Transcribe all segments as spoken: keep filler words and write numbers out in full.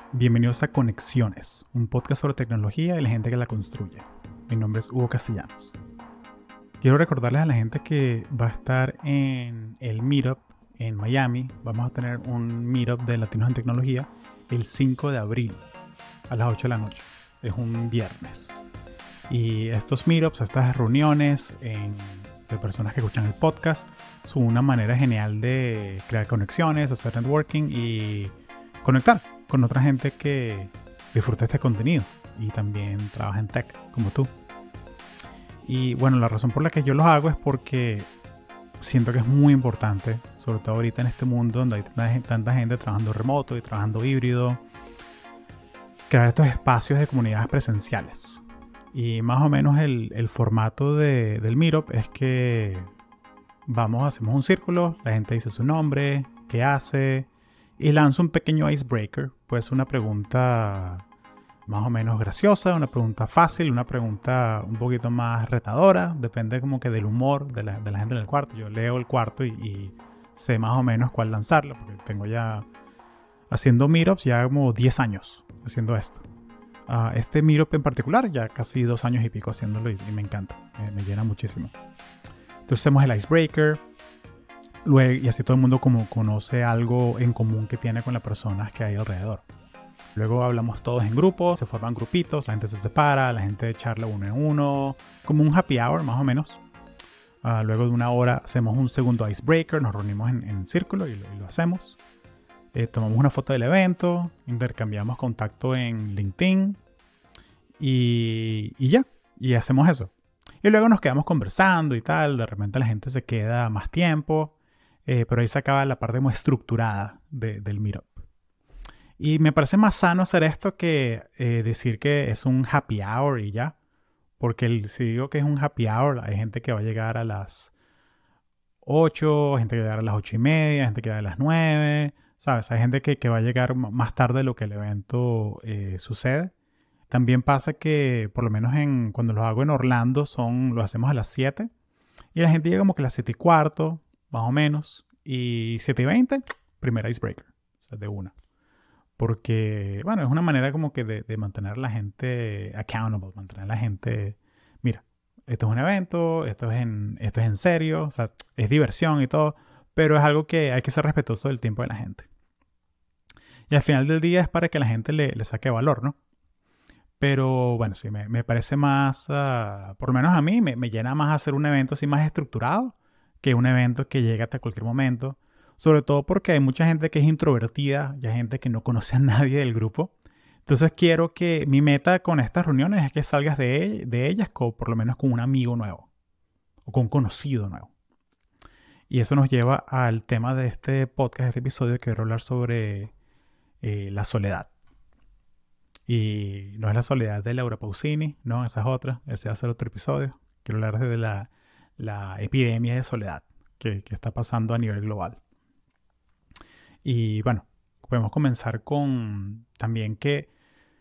Bienvenidos a Conexiones, un podcast sobre tecnología y la gente que la construye. Mi nombre es Hugo Castellanos. Quiero recordarles a la gente que va a estar en el Meetup en Miami. Vamos a tener un Meetup de Latinos en Tecnología el cinco de abril a las ocho de la noche. Es un viernes. Y estos Meetups, estas reuniones en, de personas que escuchan el podcast, son una manera genial de crear conexiones, hacer networking y conectar con otra gente que disfruta este contenido y también trabaja en tech como tú. Y bueno, la razón por la que yo los hago es porque siento que es muy importante, sobre todo ahorita en este mundo donde hay tanta gente trabajando remoto y trabajando híbrido, crear estos espacios de comunidades presenciales. Y más o menos el, el formato de, del Meetup es que vamos, hacemos un círculo, la gente dice su nombre, qué hace, y lanzo un pequeño icebreaker. Puede ser una pregunta más o menos graciosa, una pregunta fácil, una pregunta un poquito más retadora. Depende como que del humor de la, de la gente en el cuarto. Yo leo el cuarto y, y sé más o menos cuál lanzarla, porque tengo ya haciendo meetups ya como diez años haciendo esto. Uh, este meetup en particular, ya casi dos años y pico haciéndolo y, y me encanta, me, me llena muchísimo. Entonces hacemos el icebreaker. Luego, y así todo el mundo como conoce algo en común que tiene con las personas que hay alrededor. Luego hablamos todos en grupos, se forman grupitos, la gente se separa, la gente charla uno en uno, como un happy hour más o menos. Uh, luego de una hora hacemos un segundo icebreaker, nos reunimos en, en círculo y lo, y lo hacemos. Eh, tomamos una foto del evento, intercambiamos contacto en LinkedIn y, y ya, y hacemos eso. Y luego nos quedamos conversando y tal, de repente la gente se queda más tiempo. Eh, pero ahí se acaba la parte muy estructurada de, del meetup. Y me parece más sano hacer esto que eh, decir que es un happy hour y ya. Porque el, si digo que es un happy hour, hay gente que va a llegar a las ocho, gente que va a llegar a las ocho y media, gente que va a llegar a las nueve, ¿sabes? Hay gente que, que va a llegar más tarde de lo que el evento eh, sucede. También pasa que, por lo menos en, cuando los hago en Orlando, son, los hacemos a las siete. Y la gente llega como que a las siete y cuarto, más o menos, y siete y veinte, primer icebreaker, o sea, de una. Porque, bueno, es una manera como que de, de mantener a la gente accountable, mantener a la gente, mira, esto es un evento, esto es, en, esto es en serio, o sea, es diversión y todo, pero es algo que hay que ser respetuoso del tiempo de la gente. Y al final del día es para que la gente le, le saque valor, ¿no? Pero bueno, sí, me, me parece más, uh, por lo menos a mí, me, me llena más hacer un evento así más estructurado que un evento que llegue hasta cualquier momento. Sobre todo porque hay mucha gente que es introvertida y hay gente que no conoce a nadie del grupo. Entonces quiero que mi meta con estas reuniones es que salgas de, de ellas con, por lo menos con un amigo nuevo o con un conocido nuevo. Y eso nos lleva al tema de este podcast, de este episodio, que quiero hablar sobre eh, la soledad. Y no es la soledad de Laura Pausini, no, esa es otra, ese va a ser otro episodio. Quiero hablar de la, la epidemia de soledad que, que está pasando a nivel global. Y bueno, podemos comenzar con también que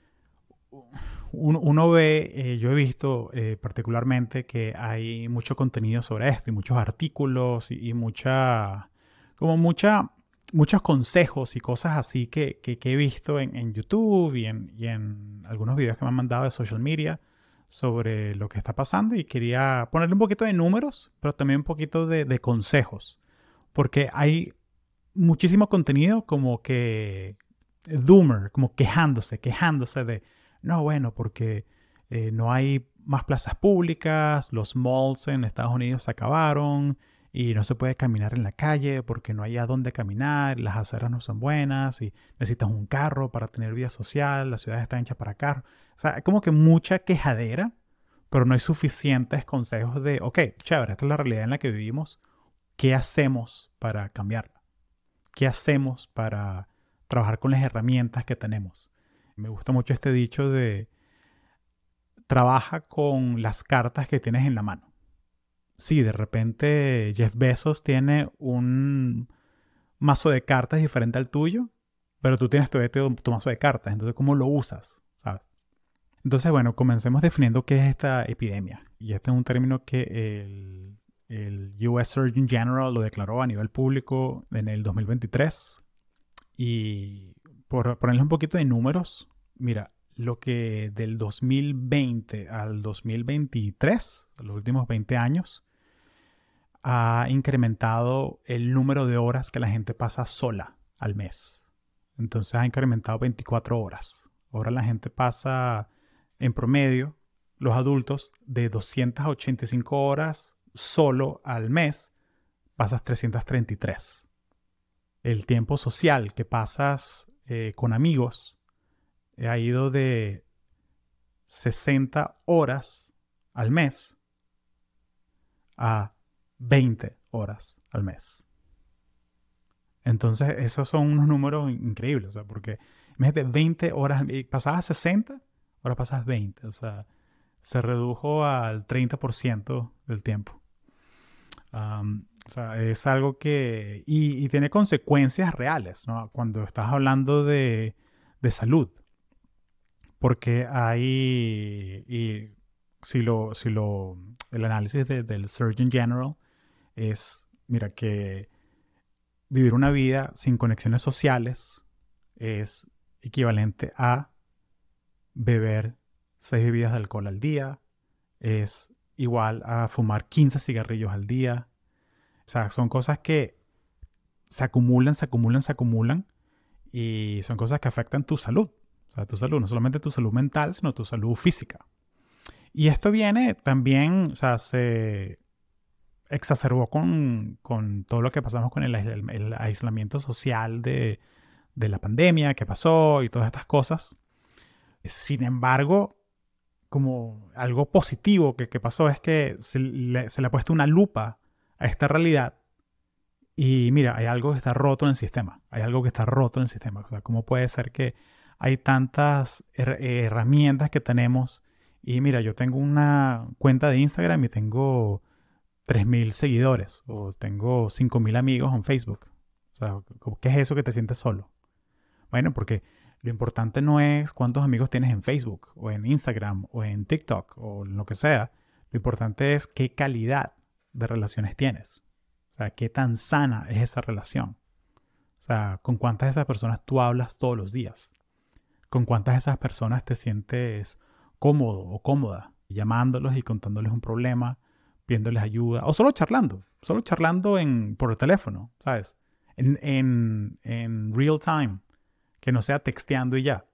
uno, uno ve, eh, yo he visto eh, particularmente que hay mucho contenido sobre esto y muchos artículos y, y mucha, como mucha... muchos consejos y cosas así que, que, que he visto en, en YouTube y en, y en algunos videos que me han mandado de social media sobre lo que está pasando, y quería ponerle un poquito de números, pero también un poquito de, de consejos, porque hay muchísimo contenido como que doomer, como quejándose, quejándose de, no, bueno, porque eh, no hay más plazas públicas, los malls en Estados Unidos se acabaron, y no se puede caminar en la calle porque no hay a dónde caminar, las aceras no son buenas y necesitas un carro para tener vida social, la ciudad está hecha para carros. O sea, hay como que mucha quejadera, pero no hay suficientes consejos de, ok, chévere, esta es la realidad en la que vivimos, ¿qué hacemos para cambiarla? ¿Qué hacemos para trabajar con las herramientas que tenemos? Me gusta mucho este dicho de, trabaja con las cartas que tienes en la mano. Sí, de repente Jeff Bezos tiene un mazo de cartas diferente al tuyo, pero tú tienes tu, tu, tu mazo de cartas. Entonces, ¿cómo lo usas? ¿Sabes? Entonces, bueno, comencemos definiendo qué es esta epidemia. Y este es un término que el, el U S Surgeon General lo declaró a nivel público en el dos mil veintitrés. Y por ponerle un poquito de números, mira, lo que del dos mil veinte al dos mil veintitrés, los últimos veinte años, ha incrementado el número de horas que la gente pasa sola al mes. Entonces ha incrementado veinticuatro horas. Ahora la gente pasa en promedio, los adultos, de doscientas ochenta y cinco horas solo al mes, pasas trescientas treinta y tres. El tiempo social que pasas eh, con amigos eh, ha ido de sesenta horas al mes a veinte horas al mes. Entonces, esos son unos números increíbles, o sea, porque imagínate, veinte horas, pasabas sesenta, ahora pasas veinte, o sea, se redujo al treinta por ciento del tiempo. Um, o sea, es algo que... Y, y tiene consecuencias reales, ¿no? Cuando estás hablando de, de salud. Porque hay... Y si lo... Si lo el análisis de, del Surgeon General es... Mira, que vivir una vida sin conexiones sociales es equivalente a beber seis bebidas de alcohol al día. Es igual a fumar quince cigarrillos al día. O sea, son cosas que se acumulan, se acumulan, se acumulan y son cosas que afectan tu salud. O sea, tu salud, no solamente tu salud mental, sino tu salud física. Y esto viene también, o sea, se exacerbó con, con todo lo que pasamos con el, el aislamiento social de, de la pandemia que pasó y todas estas cosas. Sin embargo, como algo positivo que, que pasó es que se le, se le ha puesto una lupa a esta realidad y mira, hay algo que está roto en el sistema. Hay algo que está roto en el sistema. O sea, ¿cómo puede ser que hay tantas her- herramientas que tenemos? Y mira, yo tengo una cuenta de Instagram y tengo tres mil seguidores o tengo cinco mil amigos en Facebook. O sea, ¿qué es eso que te sientes solo? Bueno, porque lo importante no es cuántos amigos tienes en Facebook o en Instagram o en TikTok o lo que sea. Lo importante es qué calidad de relaciones tienes. O sea, qué tan sana es esa relación. O sea, con cuántas de esas personas tú hablas todos los días. Con cuántas de esas personas te sientes cómodo o cómoda llamándolos y contándoles un problema, pidiéndoles ayuda o solo charlando. Solo charlando en, por el teléfono, ¿sabes? En, en, en real time. Que no sea texteando y ya.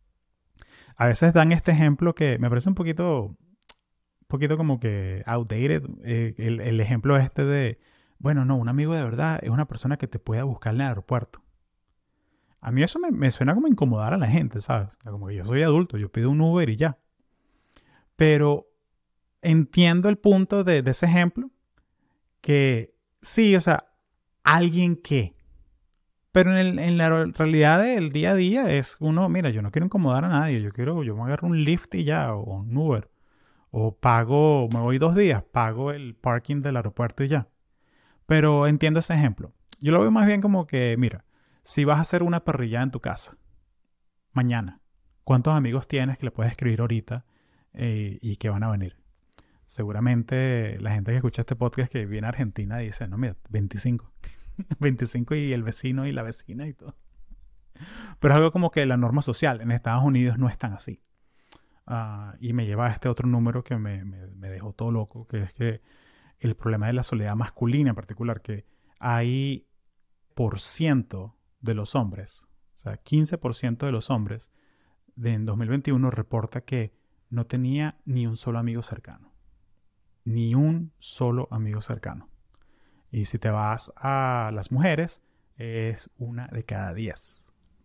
A veces dan este ejemplo que me parece un poquito, un poquito como que outdated. Eh, el, el ejemplo este de, bueno, no, un amigo de verdad es una persona que te pueda buscar en el aeropuerto. A mí eso me, me suena como incomodar a la gente, ¿sabes? O sea, como que yo soy adulto, yo pido un Uber y ya. Pero entiendo el punto de, de ese ejemplo, que sí, o sea, alguien que... Pero en, el, en la realidad del día a día es uno, mira, yo no quiero incomodar a nadie, yo quiero, yo me agarro un Lyft y ya, o un Uber, o pago, me voy dos días, pago el parking del aeropuerto y ya. Pero entiendo ese ejemplo. Yo lo veo más bien como que, mira, si vas a hacer una parrilla en tu casa, mañana, ¿cuántos amigos tienes que le puedes escribir ahorita eh, y que van a venir? Seguramente la gente que escucha este podcast que viene a Argentina dice, no, mira, veinticinco. veinticinco y el vecino y la vecina y todo. Pero es algo como que la norma social en Estados Unidos no es tan así. Uh, y me lleva a este otro número que me, me, me dejó todo loco, que es que el problema de la soledad masculina en particular, que hay por ciento de los hombres, o sea, quince por ciento de los hombres de en dos mil veintiuno reporta que no tenía ni un solo amigo cercano. Ni un solo amigo cercano. Y si te vas a las mujeres, es una de cada diez.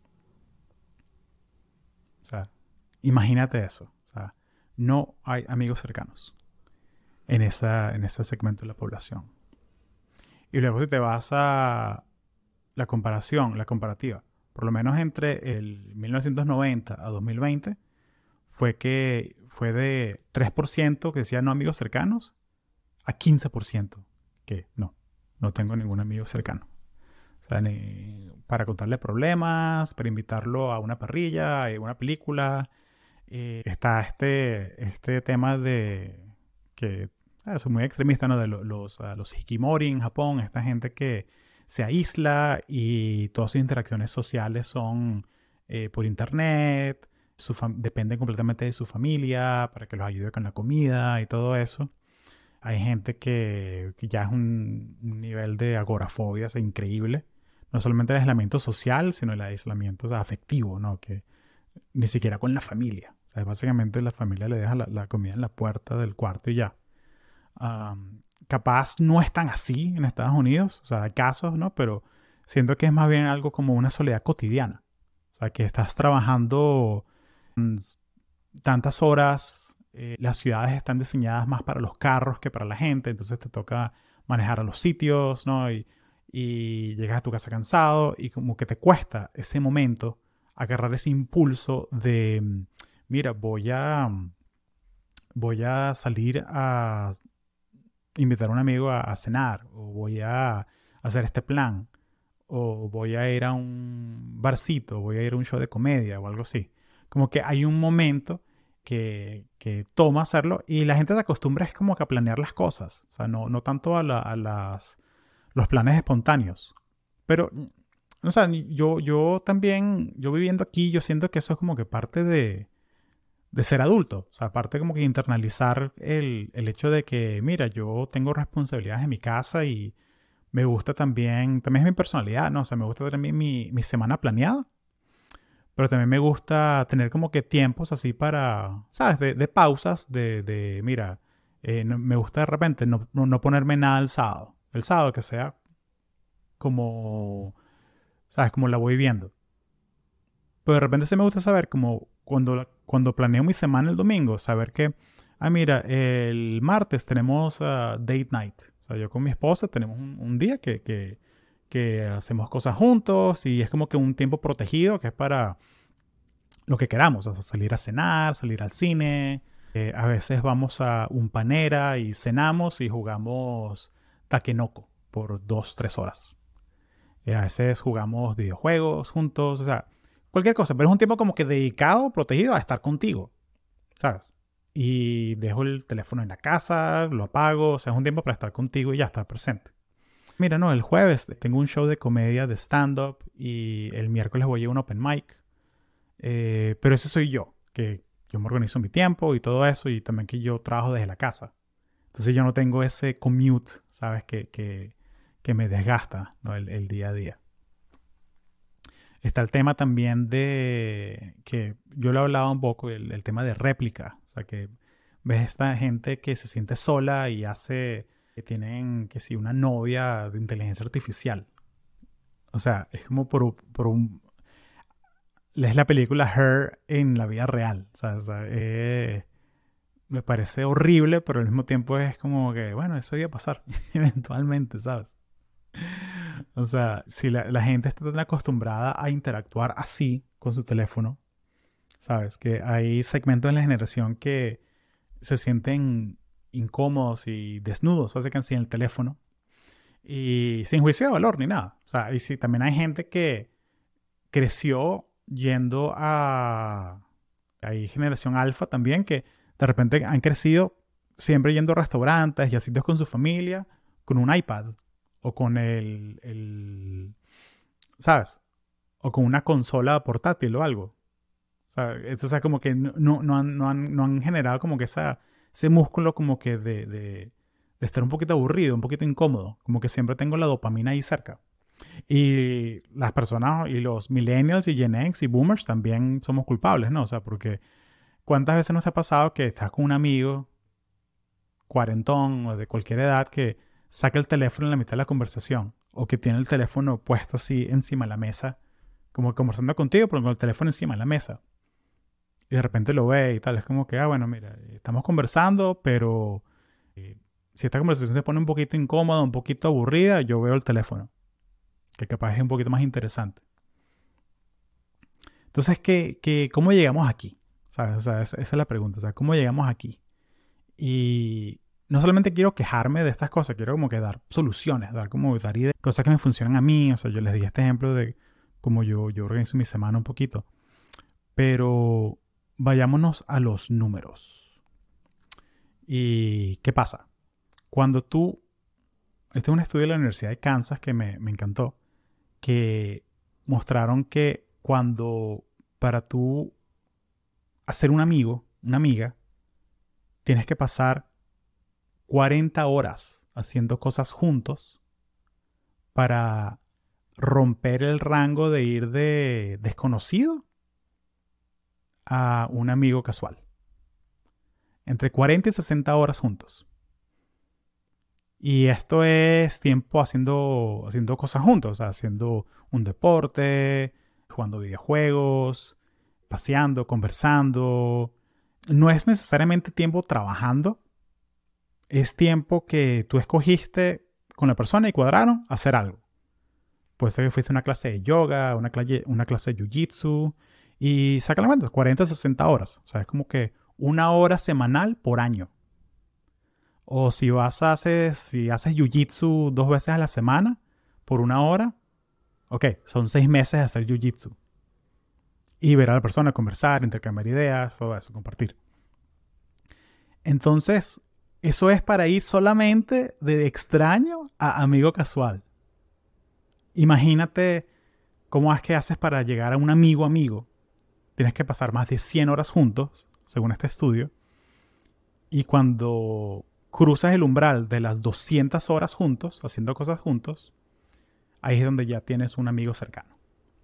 O sea, imagínate eso. O sea, no hay amigos cercanos en, esa, en ese segmento de la población. Y luego si te vas a la comparación, la comparativa, por lo menos entre el mil novecientos noventa a dos mil veinte, fue que fue de tres por ciento que decía no amigos cercanos a quince por ciento que no. No tengo ningún amigo cercano. O sea, ni para contarle problemas, para invitarlo a una parrilla, a una película. Eh, está este, este tema de que ah, son muy extremistas, ¿no? De los, los, uh, los hikikomori en Japón. Esta gente que se aísla y todas sus interacciones sociales son eh, por internet, su fam- dependen completamente de su familia para que los ayude con la comida y todo eso. Hay gente que, que ya es un, un nivel de agorafobia es increíble. No solamente el aislamiento social, sino el aislamiento, o sea, afectivo, ¿no? Que ni siquiera con la familia. O sea, básicamente la familia le deja la, la comida en la puerta del cuarto y ya. Um, capaz no es tan así en Estados Unidos, o sea, hay casos, ¿no? Pero siento que es más bien algo como una soledad cotidiana. O sea, que estás trabajando mm, tantas horas, eh, las ciudades están diseñadas más para los carros que para la gente, entonces te toca manejar a los sitios, ¿no? Y, y llegas a tu casa cansado y como que te cuesta ese momento agarrar ese impulso de, mm, mira, voy a, voy a salir a invitar a un amigo a, a cenar, o voy a hacer este plan, o voy a ir a un barcito, voy a ir a un show de comedia o algo así. Como que hay un momento que, que toma hacerlo y la gente se acostumbra es como que a planear las cosas. O sea, no, no tanto a, la, a las, los planes espontáneos. Pero, o sea, yo, yo también, yo viviendo aquí, yo siento que eso es como que parte de, de ser adulto. O sea, aparte como que internalizar el, el hecho de que, mira, yo tengo responsabilidades en mi casa y me gusta también, también es mi personalidad, ¿no? O sea, me gusta tener mi, mi, mi semana planeada, pero también me gusta tener como que tiempos así para, ¿sabes? De, de pausas, de, de mira, eh, no- me gusta de repente no, no, no ponerme nada el sábado. El sábado que sea como, ¿sabes? Como la voy viendo. Pero de repente sí me gusta saber, como cuando, cuando planeo mi semana el domingo, saber que, ah, mira, el martes tenemos uh, date night. O sea, yo con mi esposa tenemos un, un día que, que, que hacemos cosas juntos y es como que un tiempo protegido que es para lo que queramos. O sea, salir a cenar, salir al cine. Eh, a veces vamos a un panera y cenamos y jugamos takenoko por dos, tres horas. Eh, a veces jugamos videojuegos juntos, o sea, cualquier cosa, pero es un tiempo como que dedicado, protegido a estar contigo, ¿sabes? Y dejo el teléfono en la casa, lo apago, o sea, es un tiempo para estar contigo y ya estar presente. Mira, no, el jueves tengo un show de comedia de stand-up y el miércoles voy a un open mic, eh, pero ese soy yo, que yo me organizo mi tiempo y todo eso y también que yo trabajo desde la casa. Entonces yo no tengo ese commute, ¿sabes? Que, que, que me desgasta, ¿no? el, el día a día. Está el tema también de que yo lo he hablado un poco, el, el tema de réplica. O sea, que ves esta gente que se siente sola y hace, que tienen, que sí, una novia de inteligencia artificial. O sea, es como por, por un... Es la película Her en la vida real. O sea, o sea, eh, me parece horrible, pero al mismo tiempo es como que, bueno, eso iba a pasar eventualmente, ¿sabes? O sea, si la, la gente está tan acostumbrada a interactuar así con su teléfono, ¿sabes? Que hay segmentos en la generación que se sienten incómodos y desnudos, hace que en el teléfono y sin juicio de valor ni nada. O sea, y sí, también hay gente que creció yendo a... Hay generación alfa también que de repente han crecido siempre yendo a restaurantes y a sitios con su familia con un iPad o con el, el ¿sabes? O con una consola portátil o algo. O sea, eso, o sea como que no, no, no, han, no, han, no han generado como que esa, ese músculo como que de, de, de estar un poquito aburrido, un poquito incómodo. Como que siempre tengo la dopamina ahí cerca. Y las personas y los millennials y Gen X y boomers también somos culpables, ¿no? O sea, porque ¿cuántas veces nos ha pasado que estás con un amigo cuarentón o de cualquier edad que saca el teléfono en la mitad de la conversación o que tiene el teléfono puesto así encima de la mesa, como conversando contigo, pero con el teléfono encima de la mesa? Y de repente lo ve y tal. Es como que, ah, bueno, mira, estamos conversando, pero eh, si esta conversación se pone un poquito incómoda, un poquito aburrida, yo veo el teléfono, que capaz es un poquito más interesante. Entonces, ¿qué, qué, ¿cómo llegamos aquí? ¿Sabes? O sea, esa, esa es la pregunta. O sea, ¿cómo llegamos aquí? Y no solamente quiero quejarme de estas cosas, quiero como que dar soluciones, dar como dar ideas, cosas que me funcionan a mí. O sea, yo les di este ejemplo de cómo yo, yo organizo mi semana un poquito. Pero vayámonos a los números. ¿Y qué pasa? Cuando tú... Este es un estudio de la Universidad de Kansas que me, me encantó, que mostraron que cuando para tú hacer un amigo, una amiga, tienes que pasar cuarenta horas haciendo cosas juntos para romper el rango de ir de desconocido a un amigo casual. Entre cuarenta y sesenta horas juntos. Y esto es tiempo haciendo, haciendo cosas juntos, o sea, haciendo un deporte, jugando videojuegos, paseando, conversando. No es necesariamente tiempo trabajando. Es tiempo que tú escogiste con la persona y cuadraron hacer algo. Puede ser que fuiste a una clase de yoga, una clase, una clase de jiu-jitsu y saca la cuenta, cuarenta, sesenta horas. O sea, es como que una hora semanal por año. O si vas a hacer, si haces jiu-jitsu dos veces a la semana por una hora, ok, son seis meses de hacer jiu-jitsu. Y ver a la persona, conversar, intercambiar ideas, todo eso, compartir. Entonces, eso es para ir solamente de extraño a amigo casual. Imagínate cómo es que haces para llegar a un amigo amigo. Tienes que pasar más de cien horas juntos, según este estudio. Y cuando cruzas el umbral de las doscientas horas juntos, haciendo cosas juntos, ahí es donde ya tienes un amigo cercano.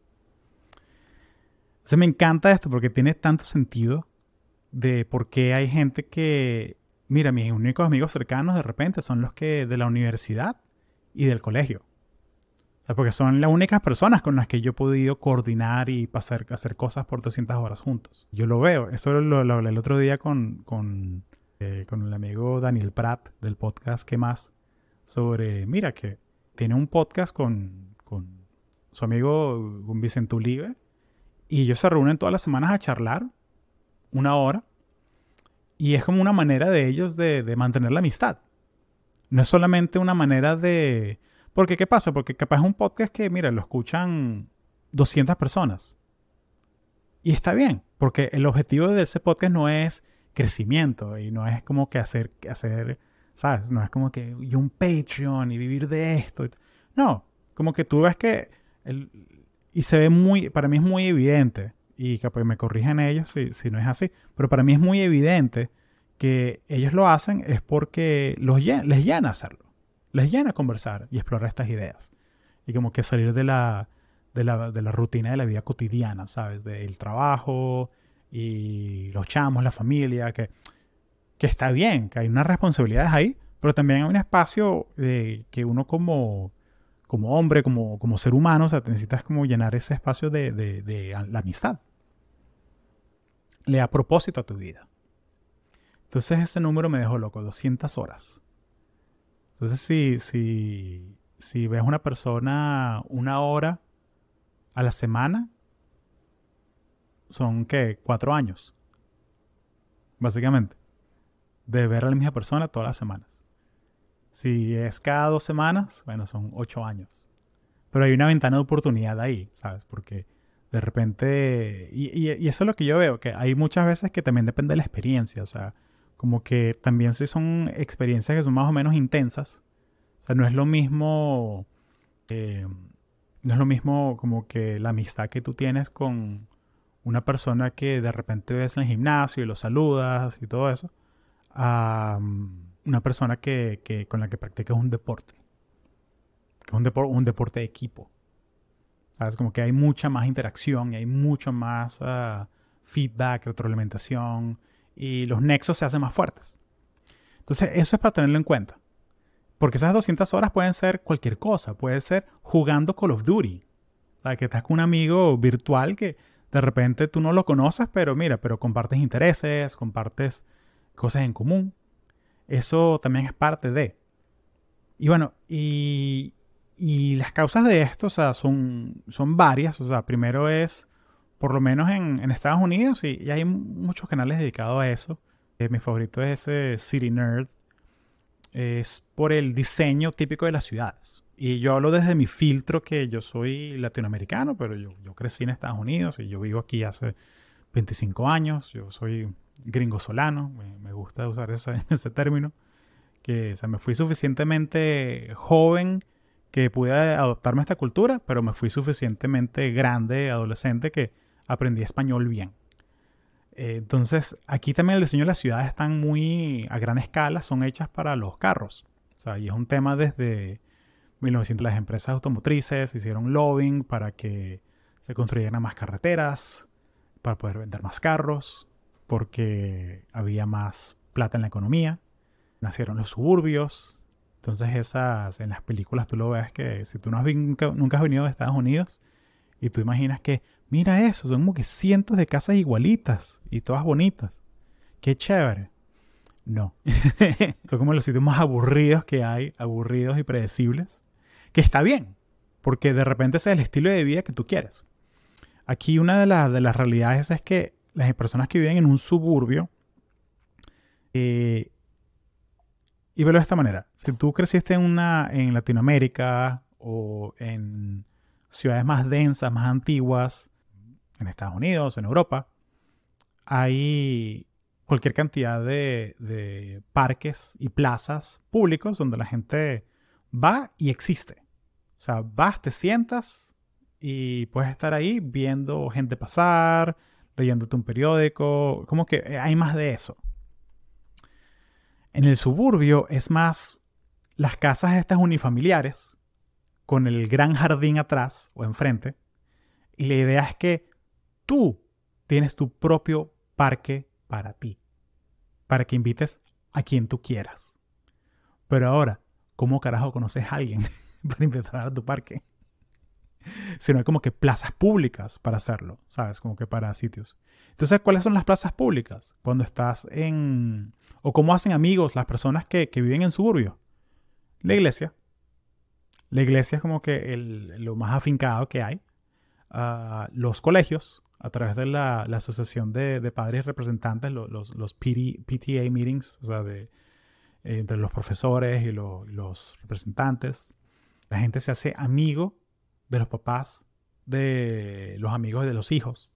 Entonces me encanta esto porque tiene tanto sentido de por qué hay gente que... Mira, mis únicos amigos cercanos de repente son los que de la universidad y del colegio. O sea, porque son las únicas personas con las que yo he podido coordinar y pasar, hacer cosas por doscientas horas juntos. Yo lo veo. Eso lo, lo hablé el otro día con, con, eh, con el amigo Daniel Prat del podcast ¿Qué más? Sobre, mira, que tiene un podcast con, con su amigo con Vicente Ulibe y ellos se reúnen todas las semanas a charlar una hora. Y es como una manera de ellos de, de mantener la amistad. No es solamente una manera de... Porque, ¿qué pasa? Porque capaz es un podcast que, mira, lo escuchan doscientas personas. Y está bien, porque el objetivo de ese podcast no es crecimiento y no es como que hacer, hacer ¿sabes? No es como que y un Patreon y vivir de esto. No, como que tú ves que... El, y se ve muy... Para mí es muy evidente. Y que pues me corrijan ellos si, si no es así. Pero para mí es muy evidente que ellos lo hacen es porque los, les llena hacerlo. Les llena conversar y explorar estas ideas. Y como que salir de la, de la, de la rutina de la vida cotidiana, ¿sabes? Del trabajo y los chamos, la familia, que, que está bien, que hay unas responsabilidades ahí, pero también hay un espacio eh, que uno como... como hombre, como, como ser humano, o sea, te necesitas como llenar ese espacio de, de, de la amistad. Le da propósito a tu vida. Entonces ese número me dejó loco, doscientas horas. Entonces si, si, si ves una persona una hora a la semana, son, ¿qué? Cuatro años. Básicamente. De ver a la misma persona todas las semanas. Si es cada dos semanas, bueno, son ocho años. Pero hay una ventana de oportunidad ahí, ¿sabes? Porque de repente... Y, y, y eso es lo que yo veo, que hay muchas veces que también depende de la experiencia. O sea, como que también si son experiencias que son más o menos intensas. O sea, no es lo mismo... Eh, no es lo mismo como que la amistad que tú tienes con una persona que de repente ves en el gimnasio y lo saludas y todo eso. A... Um, una persona que, que, con la que practicas un deporte. Que es un, depor un deporte de equipo. ¿Sabes? Como que hay mucha más interacción y hay mucho más uh, feedback, retroalimentación y los nexos se hacen más fuertes. Entonces eso es para tenerlo en cuenta. Porque esas doscientas horas pueden ser cualquier cosa. Puede ser jugando Call of Duty. O sea, que estás con un amigo virtual que de repente tú no lo conoces, pero mira, pero compartes intereses, compartes cosas en común. Eso también es parte de. Y bueno, y, y las causas de esto, o sea, son, son varias. O sea, primero es, por lo menos en, en Estados Unidos, y, y hay muchos canales dedicados a eso. Eh, mi favorito es ese City Nerd. Es por el diseño típico de las ciudades. Y yo hablo desde mi filtro que yo soy latinoamericano, pero yo, yo crecí en Estados Unidos y yo vivo aquí hace veinticinco años. Yo soy gringosolano, me, me gusta usar ese, ese término, que o sea, me fui suficientemente joven que pude adaptarme a esta cultura, pero me fui suficientemente grande, adolescente, que aprendí español bien. Eh, entonces, aquí también el diseño de las ciudades están muy a gran escala, son hechas para los carros. O sea, y es un tema desde mil novecientos. Las empresas automotrices hicieron lobbying para que se construyeran más carreteras, para poder vender más carros, porque había más plata en la economía. Nacieron los suburbios. Entonces esas, en las películas tú lo ves que si tú no has, nunca, nunca has venido de Estados Unidos y tú imaginas que, mira eso, son como que cientos de casas igualitas y todas bonitas. Qué chévere. No. Son como los sitios más aburridos que hay, aburridos y predecibles. Que está bien, porque de repente ese es el estilo de vida que tú quieres. Aquí una de, la, de las realidades es que las personas que viven en un suburbio, eh, y verlo de esta manera, si tú creciste en, una, en Latinoamérica o en ciudades más densas, más antiguas, en Estados Unidos, en Europa, hay cualquier cantidad de, de parques y plazas públicos donde la gente va y existe. O sea, vas, te sientas y puedes estar ahí viendo gente pasar, leyéndote un periódico. Como que hay más de eso. En el suburbio es más las casas estas unifamiliares con el gran jardín atrás o enfrente. Y la idea es que tú tienes tu propio parque para ti. Para que invites a quien tú quieras. Pero ahora, ¿cómo carajo conoces a alguien para invitar a tu parque? Si no hay como que plazas públicas para hacerlo, ¿sabes? Como que para sitios. Entonces, ¿cuáles son las plazas públicas? Cuando estás en... o cómo hacen amigos las personas que, que viven en suburbio. La iglesia. La iglesia es como que el, lo más afincado que hay. Uh, los colegios, a través de la, la asociación de, de padres y representantes, los, los, los P T A meetings, o sea, de, eh, entre los profesores y, lo, y los representantes. La gente se hace amigo de los papás, de los amigos de los hijos.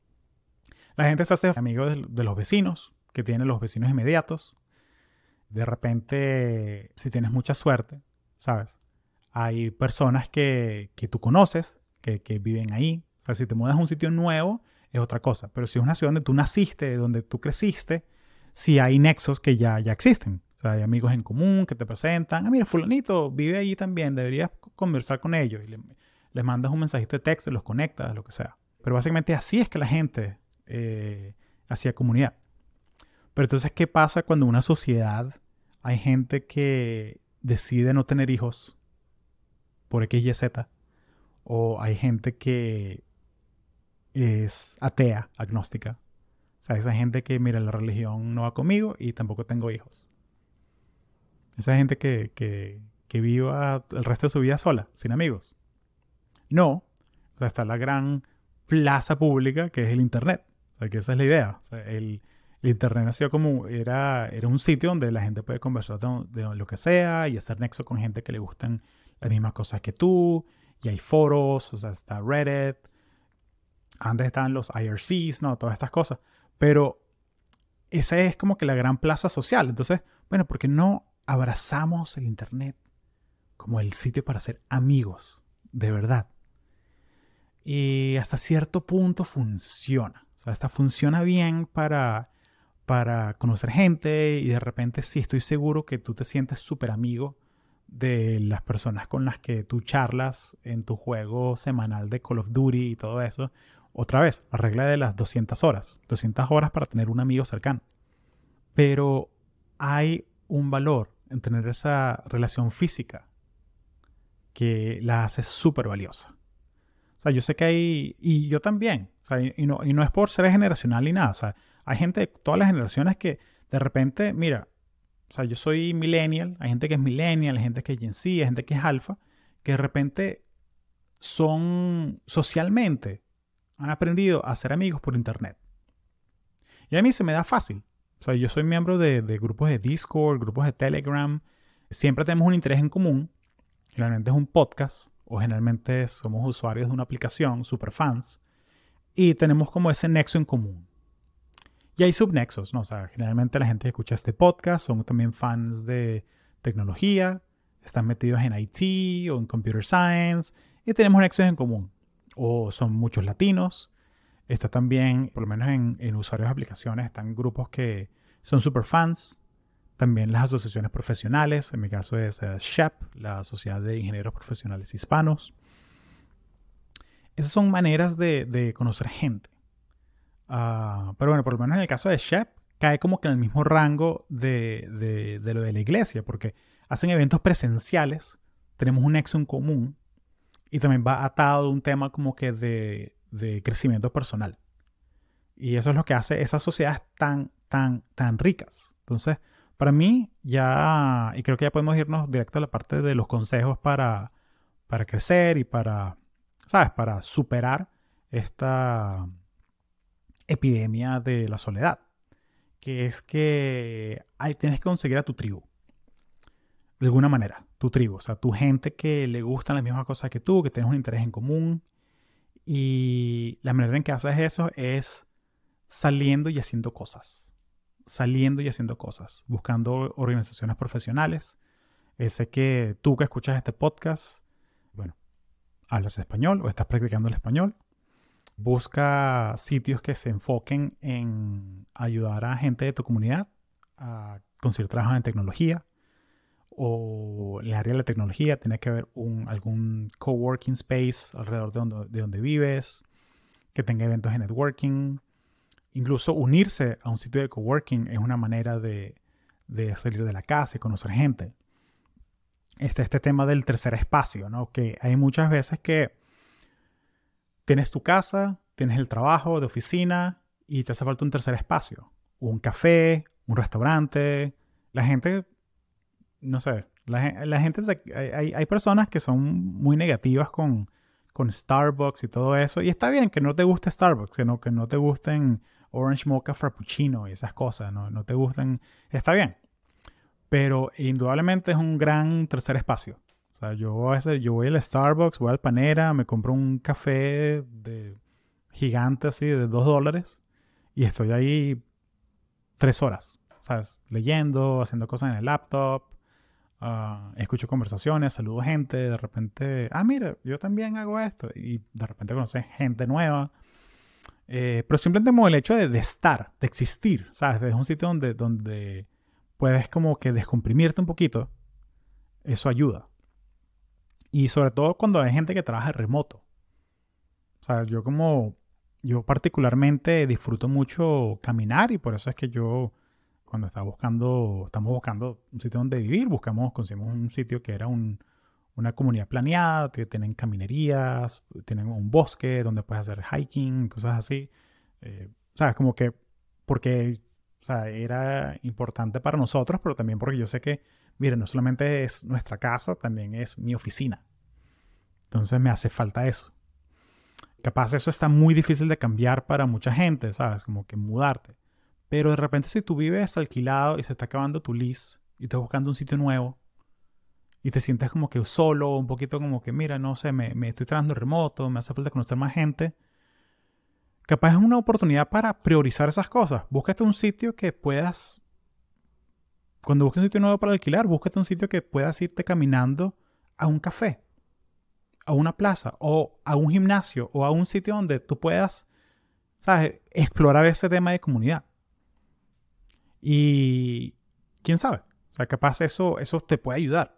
La gente se hace amigo de, de los vecinos, que tienen los vecinos inmediatos. De repente, si tienes mucha suerte, ¿sabes? Hay personas que, que tú conoces, que, que viven ahí. O sea, si te mudas a un sitio nuevo, es otra cosa. Pero si es una ciudad donde tú naciste, donde tú creciste, sí hay nexos que ya, ya existen. O sea, hay amigos en común que te presentan. Ah, mira, fulanito vive ahí también. Deberías conversar con ellos. Y le, les mandas un mensajito de texto, los conectas, lo que sea. Pero básicamente así es que la gente eh, hacía comunidad. Pero entonces, ¿qué pasa cuando en una sociedad hay gente que decide no tener hijos por X, Y, Z? O hay gente que es atea, agnóstica. O sea, esa gente que, mira, la religión no va conmigo y tampoco tengo hijos. Esa gente que, que, que viva el resto de su vida sola, sin amigos. No. O sea, está la gran plaza pública que es el internet. O sea, que esa es la idea. O sea, el, el internet nació como... Era, era un sitio donde la gente puede conversar de, de lo que sea y hacer nexo con gente que le gustan las mismas cosas que tú. Y hay foros, o sea, está Reddit. Antes estaban los I R Cs, ¿no? Todas estas cosas. Pero esa es como que la gran plaza social. Entonces, bueno, ¿por qué no abrazamos el internet como el sitio para ser amigos? De verdad. Y hasta cierto punto funciona. O sea, hasta funciona bien para, para conocer gente y de repente sí estoy seguro que tú te sientes súper amigo de las personas con las que tú charlas en tu juego semanal de Call of Duty y todo eso. Otra vez, la regla de las doscientas horas. doscientas horas para tener un amigo cercano. Pero hay un valor en tener esa relación física que la hace súper valiosa. O sea, yo sé que hay... Y yo también. O sea, y no, y no es por ser generacional ni nada. O sea, hay gente de todas las generaciones que de repente, mira... O sea, yo soy millennial. Hay gente que es millennial, hay gente que es Gen Z, hay gente que es alfa. Que de repente son socialmente... Han aprendido a ser amigos por internet. Y a mí se me da fácil. O sea, yo soy miembro de, de grupos de Discord, grupos de Telegram. Siempre tenemos un interés en común. Generalmente es un podcast. O generalmente somos usuarios de una aplicación, super fans. Y tenemos como ese nexo en común. Y hay subnexos, ¿no? O sea, generalmente la gente que escucha este podcast son también fans de tecnología. Están metidos en I T o en Computer Science. Y tenemos nexos en común. O son muchos latinos. Está también, por lo menos en, en usuarios de aplicaciones, están grupos que son super fans. También las asociaciones profesionales, en mi caso es uh, S H E P, la Sociedad de Ingenieros Profesionales Hispanos. Esas son maneras de, de conocer gente. Uh, pero bueno, por lo menos en el caso de S H E P, cae como que en el mismo rango de, de, de lo de la iglesia, porque hacen eventos presenciales, tenemos un nexo en común y también va atado a un tema como que de, de crecimiento personal. Y eso es lo que hace esas sociedades tan, tan, tan ricas. Entonces, para mí ya, y creo que ya podemos irnos directo a la parte de los consejos para, para crecer y para, ¿sabes? Para superar esta epidemia de la soledad. Que es que hay, tienes que conseguir a tu tribu. De alguna manera, tu tribu. O sea, tu gente que le gustan las mismas cosas que tú, que tienes un interés en común. Y la manera en que haces eso es saliendo y haciendo cosas. Saliendo y haciendo cosas. Buscando organizaciones profesionales. Eh, sé que tú que escuchas este podcast, bueno, hablas español o estás practicando el español. Busca sitios que se enfoquen en ayudar a gente de tu comunidad a conseguir trabajo en tecnología o en el área de la tecnología. Tiene que haber un, algún coworking space alrededor de donde, de donde vives, que tenga eventos de networking. Incluso unirse a un sitio de coworking es una manera de, de salir de la casa y conocer gente. Este, este tema del tercer espacio, ¿no? Que hay muchas veces que tienes tu casa, tienes el trabajo de oficina y te hace falta un tercer espacio. Un café, un restaurante. La gente, no sé, la, la gente, se, hay, hay personas que son muy negativas con, con Starbucks y todo eso. Y está bien que no te guste Starbucks, que no, que no te gusten Orange Mocha Frappuccino y esas cosas, no, no te gusten. Está bien. Pero indudablemente es un gran tercer espacio. O sea, yo, a veces, yo voy al Starbucks, voy al Panera, me compro un café de gigante así de dos dólares y estoy ahí tres horas, ¿sabes? Leyendo, haciendo cosas en el laptop, uh, escucho conversaciones, saludo gente, de repente, ah, mira, yo también hago esto y de repente conoces gente nueva. Eh, pero simplemente como el hecho de, de estar, de existir, ¿sabes? Es un sitio donde, donde puedes como que descomprimirte un poquito. Eso ayuda. Y sobre todo cuando hay gente que trabaja remoto. O sea, yo como... Yo particularmente disfruto mucho caminar y por eso es que yo, cuando estaba buscando... Estamos buscando un sitio donde vivir, buscamos, conseguimos un sitio que era un, una comunidad planeada, que tienen caminerías, tienen un bosque donde puedes hacer hiking, cosas así. Eh, ¿Sabes? Como que... Porque... O sea, era importante para nosotros, pero también porque yo sé que, mire, no solamente es nuestra casa, también es mi oficina. Entonces me hace falta eso. Capaz eso está muy difícil de cambiar para mucha gente, ¿sabes? Como que mudarte. Pero de repente si tú vives alquilado y se está acabando tu lease y estás buscando un sitio nuevo y te sientes como que solo, un poquito como que, mira, no sé, me, me estoy trabajando remoto, me hace falta conocer más gente. Capaz es una oportunidad para priorizar esas cosas. Búscate un sitio que puedas... Cuando busques un sitio nuevo para alquilar, búscate un sitio que puedas irte caminando a un café, a una plaza, o a un gimnasio, o a un sitio donde tú puedas, ¿sabes?, explorar ese tema de comunidad. Y... ¿Quién sabe? O sea, capaz eso, eso te puede ayudar.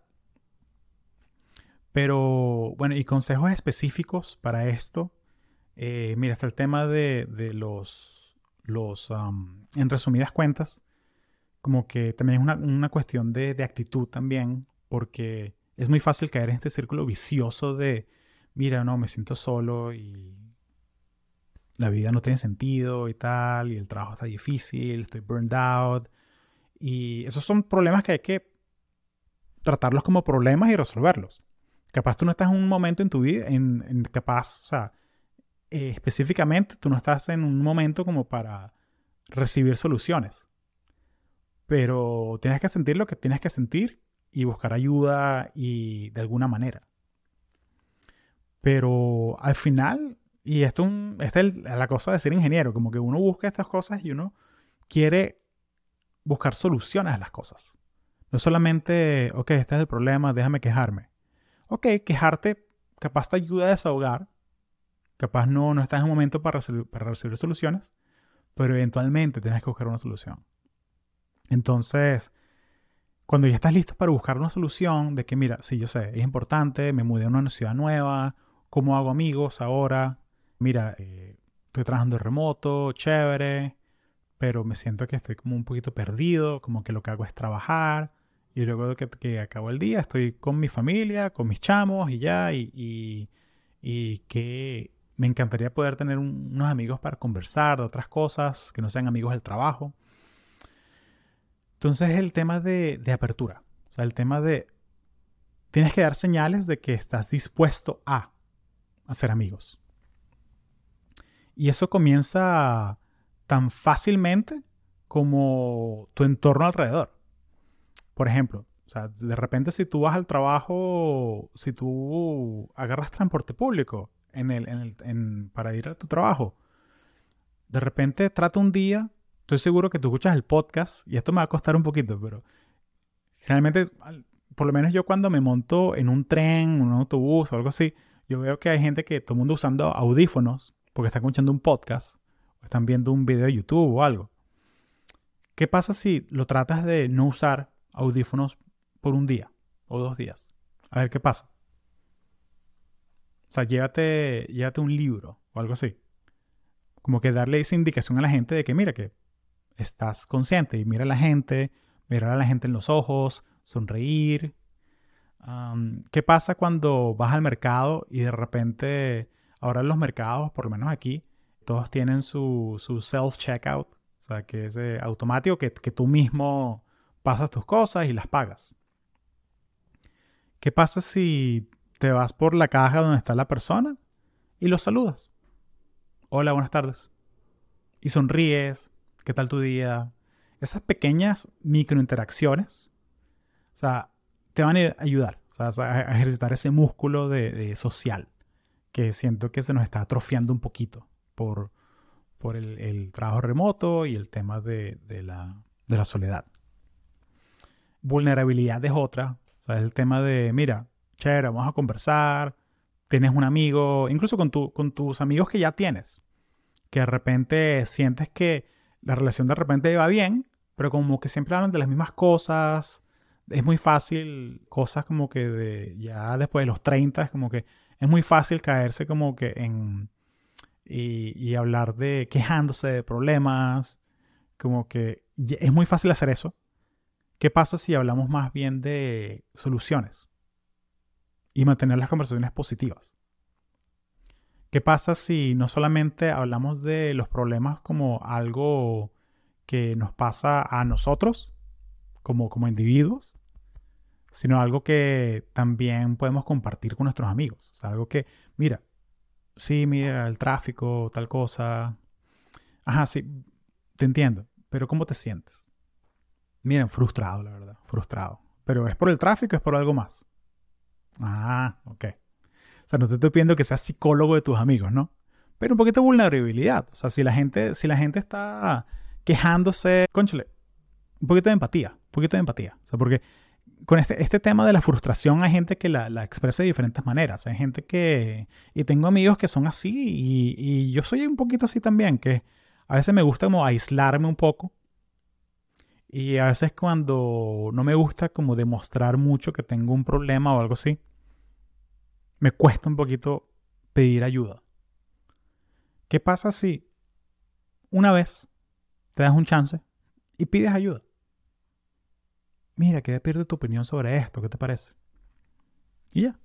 Pero, bueno, y consejos específicos para esto... Eh, mira, está el tema de, de los, los um, en resumidas cuentas, como que también es una, una cuestión de, de actitud también, porque es muy fácil caer en este círculo vicioso de, mira, no, me siento solo y la vida no tiene sentido y tal, y el trabajo está difícil, estoy burned out, y esos son problemas que hay que tratarlos como problemas y resolverlos. Capaz tú no estás en un momento en tu vida, en, en capaz, o sea, Eh, específicamente tú no estás en un momento como para recibir soluciones, pero tienes que sentir lo que tienes que sentir y buscar ayuda y de alguna manera. Pero al final, y esto, un, esta es la cosa de ser ingeniero, como que uno busca estas cosas y uno quiere buscar soluciones a las cosas. No solamente, ok, este es el problema, déjame quejarme. Ok, quejarte capaz te ayuda a desahogar, Capaz no, no estás en un momento para, resol- para recibir soluciones, pero eventualmente tienes que buscar una solución. Entonces, cuando ya estás listo para buscar una solución de que, mira, sí, yo sé, es importante, me mudé a una ciudad nueva, ¿cómo hago amigos ahora? Mira, eh, estoy trabajando de remoto, chévere, pero me siento que estoy como un poquito perdido, como que lo que hago es trabajar, y luego de que, que acabo el día estoy con mi familia, con mis chamos y ya, y, y, y que me encantaría poder tener un- unos amigos para conversar de otras cosas, que no sean amigos del trabajo. Entonces el tema de, de apertura, o sea, el tema de tienes que dar señales de que estás dispuesto a hacer amigos. Y eso comienza tan fácilmente como tu entorno alrededor. Por ejemplo, o sea, de repente si tú vas al trabajo, si tú agarras transporte público en el, en el, en, para ir a tu trabajo, de repente trata un día, estoy seguro que tú escuchas el podcast, y esto me va a costar un poquito, pero generalmente, por lo menos yo cuando me monto en un tren, un autobús o algo así, yo veo que hay gente que todo el mundo usando audífonos porque está escuchando un podcast o están viendo un video de YouTube o algo. ¿Qué pasa si lo tratas de no usar audífonos por un día o dos días? A ver qué pasa. O sea, llévate, llévate un libro o algo así. Como que darle esa indicación a la gente de que mira que estás consciente y mira a la gente, mirar a la gente en los ojos, sonreír. Um, ¿Qué pasa cuando vas al mercado y de repente, ahora en los mercados, por lo menos aquí, todos tienen su, su self-checkout, o sea, que es eh, automático, que, que tú mismo pasas tus cosas y las pagas? ¿Qué pasa si te vas por la caja donde está la persona y los saludas? Hola, buenas tardes. Y sonríes. ¿Qué tal tu día? Esas pequeñas microinteracciones, o sea, te van a ayudar, o sea, a ejercitar ese músculo de, de social que siento que se nos está atrofiando un poquito por, por el, el trabajo remoto y el tema de, de, la, de la soledad. Vulnerabilidad es otra, o sea, es el tema de, mira, chévere, vamos a conversar, tienes un amigo, incluso con, tu, con tus amigos que ya tienes, que de repente sientes que la relación de repente va bien, pero como que siempre hablan de las mismas cosas. Es muy fácil, cosas como que de ya después de los treinta, es como que es muy fácil caerse como que en... Y, y hablar de quejándose de problemas, como que es muy fácil hacer eso. ¿Qué pasa si hablamos más bien de soluciones y mantener las conversaciones positivas? ¿Qué pasa si no solamente hablamos de los problemas como algo que nos pasa a nosotros como, como individuos, sino algo que también podemos compartir con nuestros amigos? O sea, algo que, mira, sí, mira, el tráfico, tal cosa. Ajá, sí, te entiendo, pero ¿cómo te sientes? Miren, frustrado, la verdad, frustrado. ¿Pero es por el tráfico o es por algo más? Ah, ok. O sea, no te estoy pidiendo que seas psicólogo de tus amigos, ¿no? Pero un poquito de vulnerabilidad. O sea, si la gente, si la gente está quejándose, cónchale, un poquito de empatía, un poquito de empatía. O sea, porque con este, este tema de la frustración hay gente que la, la expresa de diferentes maneras. Hay gente que... Y tengo amigos que son así y, y yo soy un poquito así también, que a veces me gusta como aislarme un poco. Y a veces cuando no me gusta como demostrar mucho que tengo un problema o algo así, me cuesta un poquito pedir ayuda. ¿Qué pasa si una vez te das un chance y pides ayuda? Mira, quería pedirte tu opinión sobre esto, ¿qué te parece? Y ya.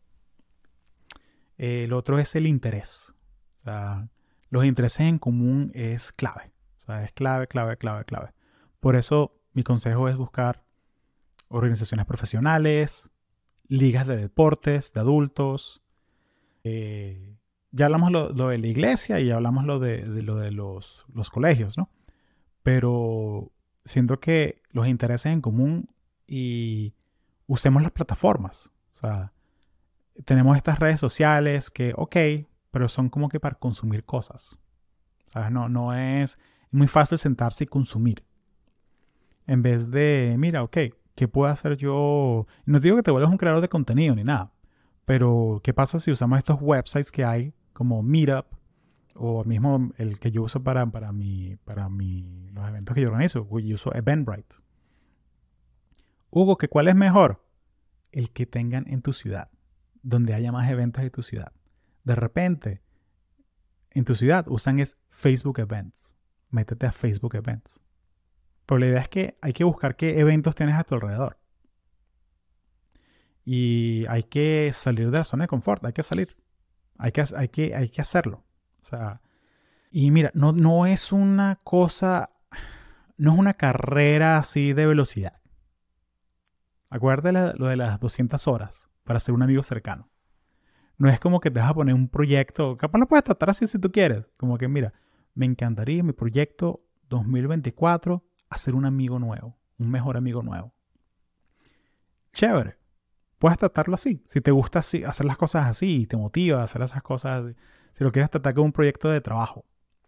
El otro es el interés. O sea, los intereses en común es clave. O sea, es clave, clave, clave, clave. Por eso mi consejo es buscar organizaciones profesionales, ligas de deportes, de adultos. Eh, ya hablamos lo, lo de la iglesia y ya hablamos lo de, de lo de los, los colegios, ¿no? Pero siento que los intereses en común y usemos las plataformas. O sea, tenemos estas redes sociales que, ok, pero son como que para consumir cosas. ¿Sabes? No, no es muy fácil sentarse y consumir. En vez de, mira, ok, ¿qué puedo hacer yo? No digo que te vuelvas un creador de contenido ni nada, pero ¿qué pasa si usamos estos websites que hay como Meetup o mismo el que yo uso para, para, mi, para mi, los eventos que yo organizo, yo uso Eventbrite. Hugo, ¿que cuál es mejor? El que tengan en tu ciudad, donde haya más eventos de tu ciudad. De repente, en tu ciudad usan es Facebook Events. Métete a Facebook Events. Pero la idea es que hay que buscar qué eventos tienes a tu alrededor. Y hay que salir de la zona de confort, hay que salir. Hay que, hay que, hay que hacerlo. O sea, y mira, no, no es una cosa, no es una carrera así de velocidad. Acuérdate la, lo de las doscientas horas para ser un amigo cercano. No es como que te vas a poner un proyecto, capaz lo puedes tratar así si tú quieres. Como que mira, me encantaría mi proyecto dos mil veinticuatro hacer un amigo nuevo, un mejor amigo nuevo. Chévere. Puedes tratarlo así. Si te gusta así, hacer las cosas así y te motiva a hacer esas cosas, si lo quieres tratar como un proyecto de trabajo.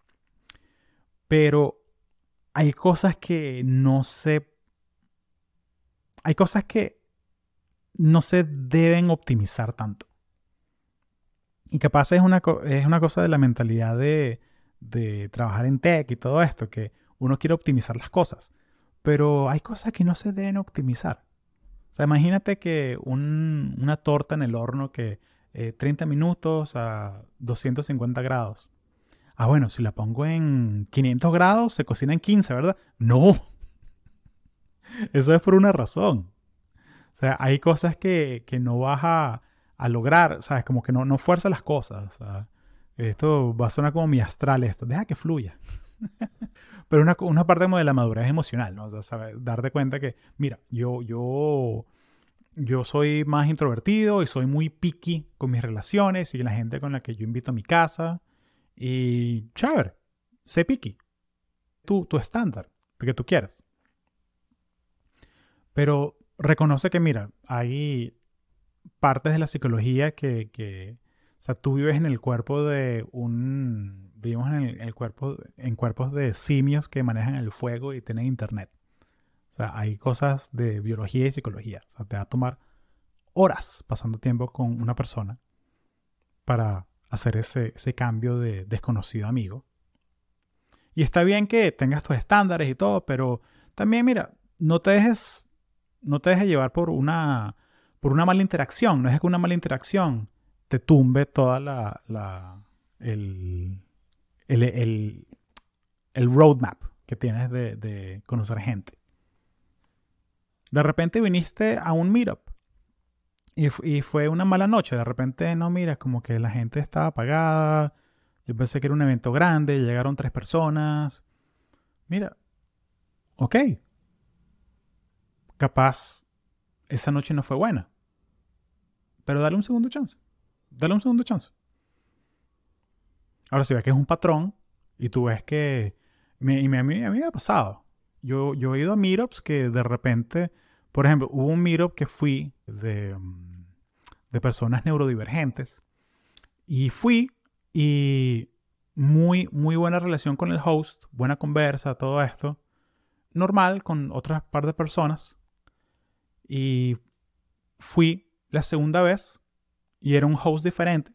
Pero hay cosas que no se... Hay cosas que no se deben optimizar tanto. Y capaz es una, es una cosa de la mentalidad de, de trabajar en tech y todo esto, que uno quiere optimizar las cosas. Pero hay cosas que no se deben optimizar. O sea, imagínate que un, una torta en el horno que eh, treinta minutos a doscientos cincuenta grados. Ah, bueno, si la pongo en quinientos grados, se cocina en quince, ¿verdad? No. Eso es por una razón. O sea, hay cosas que, que no vas a, a lograr, ¿sabes? Como que no, no fuerza las cosas. O sea, esto va a sonar como mi astral esto. Deja que fluya. Pero una, una parte como de la madurez emocional, ¿no? O sea, ¿sabes? Darte cuenta que, mira, yo, yo, yo soy más introvertido y soy muy picky con mis relaciones y la gente con la que yo invito a mi casa. Y chévere, sé picky. Tu, tu estándar, que tú quieras. Pero reconoce que, mira, hay partes de la psicología que, que o sea, tú vives en el cuerpo de un... Vivimos en el, el cuerpo, en cuerpos de simios que manejan el fuego y tienen internet. O sea, hay cosas de biología y psicología. O sea, te va a tomar horas pasando tiempo con una persona para hacer ese, ese cambio de desconocido amigo. Y está bien que tengas tus estándares y todo, pero también, mira, no te dejes, no te dejes llevar por una, por una mala interacción. No es que una mala interacción te tumbe toda la, la el, el, el, el roadmap que tienes de, de conocer gente. De repente viniste a un meetup y, y fue una mala noche. De repente, no, mira, como que la gente estaba apagada. Yo pensé que era un evento grande, llegaron tres personas. Mira, ok. Capaz esa noche no fue buena. Pero dale un segundo chance. Dale un segundo chance. Ahora, si ves que es un patrón y tú ves que... Me, y me, a, mí, a mí me ha pasado. Yo, yo he ido a meetups que de repente... Por ejemplo, hubo un meetup que fui de, de personas neurodivergentes. Y fui y muy, muy buena relación con el host. Buena conversa, todo esto. Normal con otras par de personas. Y fui la segunda vez y era un host diferente.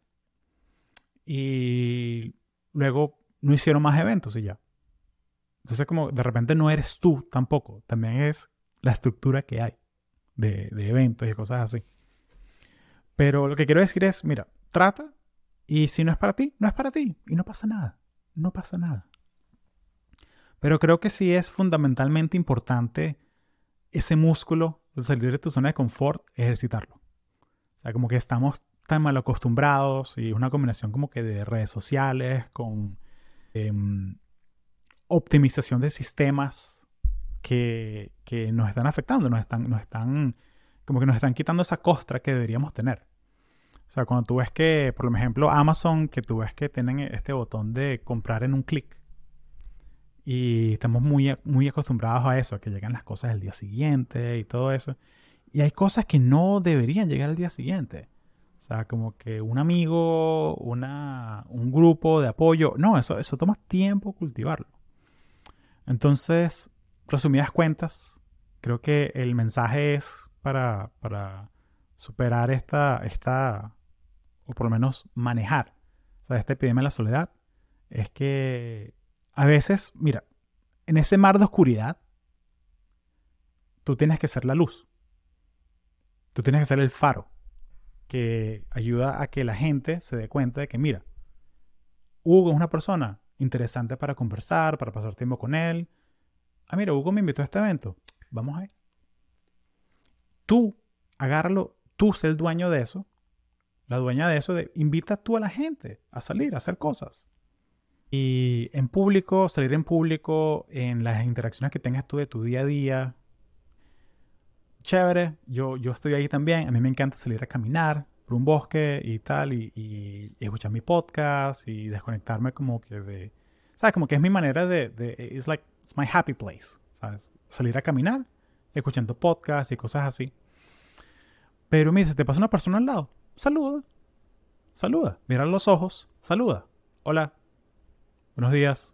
Y luego no hicieron más eventos y ya. Entonces como de repente no eres tú tampoco. También es la estructura que hay de, de eventos y cosas así. Pero lo que quiero decir es, mira, trata y si no es para ti, no es para ti. Y no pasa nada. No pasa nada. Pero creo que sí es fundamentalmente importante ese músculo de salir de tu zona de confort, ejercitarlo. O sea, como que estamos tan mal acostumbrados y es una combinación como que de redes sociales con eh, optimización de sistemas que, que nos están afectando, nos están, nos están, como que nos están quitando esa costra que deberíamos tener. O sea, cuando tú ves que, por ejemplo, Amazon, que tú ves que tienen este botón de comprar en un clic. Y estamos muy, muy acostumbrados a eso, a que llegan las cosas el día siguiente y todo eso. Y hay cosas que no deberían llegar al día siguiente. O sea, como que un amigo, una, un grupo de apoyo. No, eso, eso toma tiempo cultivarlo. Entonces, resumidas cuentas, creo que el mensaje es para, para superar esta, esta, o por lo menos manejar, o sea, esta epidemia de la soledad, es que a veces, mira, en ese mar de oscuridad, tú tienes que ser la luz. Tú tienes que ser el faro que ayuda a que la gente se dé cuenta de que, mira, Hugo es una persona interesante para conversar, para pasar tiempo con él. Ah, mira, Hugo me invitó a este evento. Vamos a ir. Tú, agárralo, tú sé el dueño de eso. La dueña de eso, de, invita tú a la gente a salir, a hacer cosas. Y en público, salir en público, en las interacciones que tengas tú de tu día a día. Chévere, yo, yo estoy ahí también. A mí me encanta salir a caminar por un bosque y tal, y, y, y escuchar mi podcast y desconectarme como que de... ¿Sabes? Como que es mi manera de... de it's like, it's my happy place, ¿sabes? Salir a caminar, escuchando podcasts y cosas así. Pero mira, si te pasa una persona al lado, saluda. Saluda. Mira los ojos, saluda. Hola. Buenos días.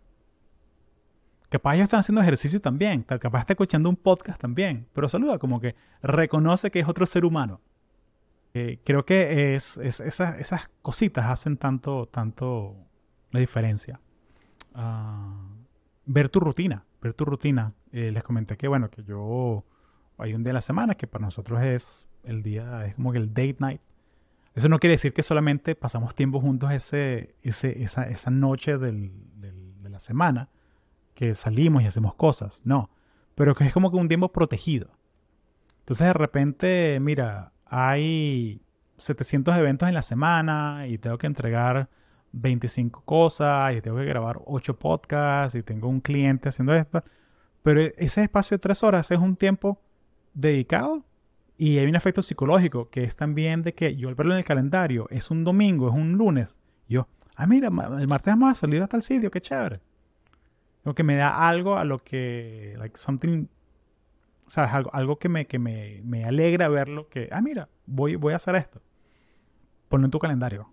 Capaz ellos están haciendo ejercicio también. Capaz está escuchando un podcast también. Pero saluda, como que reconoce que es otro ser humano. Eh, creo que es, es esas, esas cositas hacen tanto, tanto la diferencia. Uh, ver tu rutina. Ver tu rutina. Eh, les comenté que, bueno, que yo... Hay un día a la semana que para nosotros es el día... Es como que el date night. Eso no quiere decir que solamente pasamos tiempo juntos ese, ese, esa, esa noche del, del, de la semana, que salimos y hacemos cosas. No, pero que es como que un tiempo protegido. Entonces de repente, mira, hay setecientos eventos en la semana y tengo que entregar veinticinco cosas y tengo que grabar ocho podcasts y tengo un cliente haciendo esto. Pero ese espacio de tres horas es un tiempo dedicado. Y hay un efecto psicológico que es también de que yo al verlo en el calendario, es un domingo, es un lunes. Yo, ah, mira, el martes vamos a salir hasta el sitio, qué chévere. Como que me da algo a lo que, like something, ¿sabes? Algo, algo que, me, que me, me alegra verlo, que, ah, mira, voy, voy a hacer esto. Ponlo en tu calendario.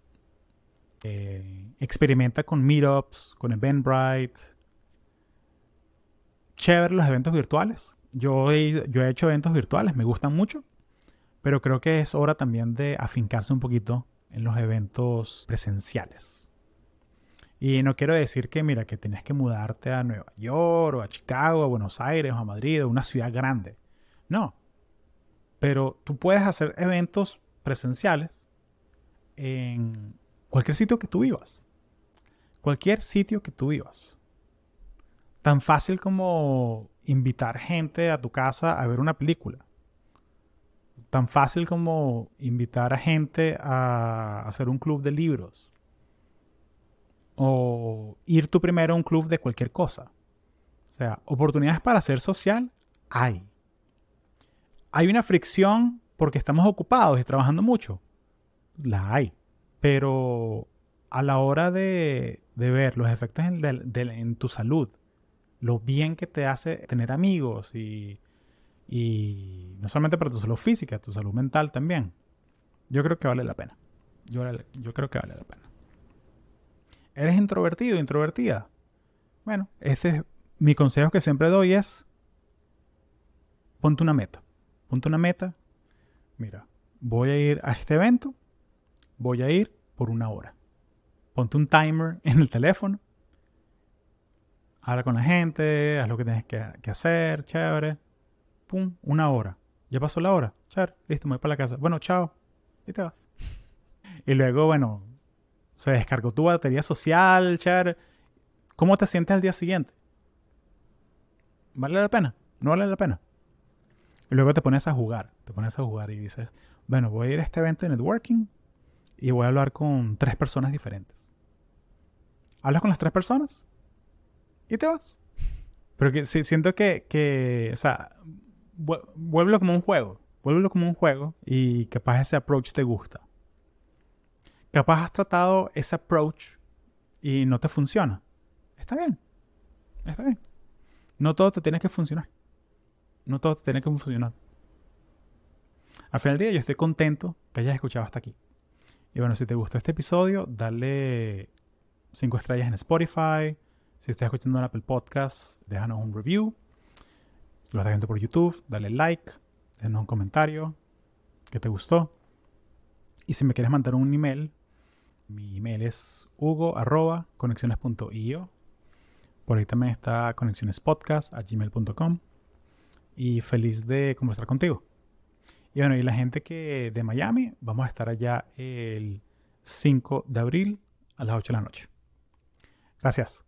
Eh, experimenta con meetups, con Eventbrite. Chévere los eventos virtuales. Yo he, yo he hecho eventos virtuales, me gustan mucho, pero creo que es hora también de afincarse un poquito en los eventos presenciales. Y no quiero decir que, mira, que tienes que mudarte a Nueva York, o a Chicago, a Buenos Aires, o a Madrid, o una ciudad grande. No. Pero tú puedes hacer eventos presenciales en cualquier sitio que tú vivas. Cualquier sitio que tú vivas. Tan fácil como invitar gente a tu casa a ver una película. Tan fácil como invitar a gente a hacer un club de libros. O ir tú primero a un club de cualquier cosa. O sea, oportunidades para ser social hay. Hay una fricción porque estamos ocupados y trabajando mucho. La hay. Pero a la hora de, de ver los efectos en, de, de, en tu salud, lo bien que te hace tener amigos y, y no solamente para tu salud física, tu salud mental también. Yo creo que vale la pena. Yo, yo creo que vale la pena. ¿Eres introvertido, introvertida? Bueno, ese es mi consejo que siempre doy es ponte una meta. Ponte una meta. Mira, voy a ir a este evento. Voy a ir por una hora. Ponte un timer en el teléfono. Habla con la gente, haz lo que tienes que, que hacer, chévere. Pum, una hora. Ya pasó la hora. Chévere, listo, me voy para la casa. Bueno, chao. Y te vas. Y luego, bueno, se descargó tu batería social, chévere. ¿Cómo te sientes al día siguiente? ¿Vale la pena? ¿No vale la pena? Y luego te pones a jugar. Te pones a jugar y dices, bueno, voy a ir a este evento de networking y voy a hablar con tres personas diferentes. Hablas con las tres personas y te vas. Pero que sí, siento que, que, o sea, vuélvelo como un juego. Vuélvelo como un juego y capaz ese approach te gusta. Capaz has tratado ese approach y no te funciona. Está bien. Está bien. No todo te tiene que funcionar. No todo te tiene que funcionar. Al final del día yo estoy contento que hayas escuchado hasta aquí. Y bueno, si te gustó este episodio, dale cinco estrellas en Spotify. Si estás escuchando en Apple Podcasts, déjanos un review. Si lo estás viendo por YouTube, dale like. Déjanos un comentario que te gustó. Y si me quieres mandar un email, Mi email es hugo arroba conexiones punto io. Por ahí también está conexionespodcast a gmail punto com. Y feliz de conversar contigo. Y bueno, y la gente que de Miami, vamos a estar allá el cinco de abril a las ocho de la noche. Gracias.